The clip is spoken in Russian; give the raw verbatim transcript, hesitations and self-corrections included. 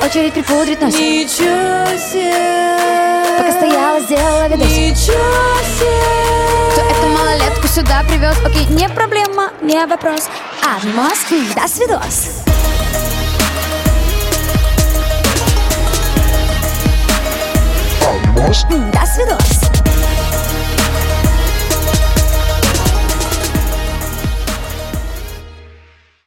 очередь припудрить нос. Ничего себе. Пока стояла, сделала видос. Ничего себе. Кто эту малолетку сюда привез? Окей, не проблема, не вопрос. А в Москве даст видос. Moskva. Даст видос.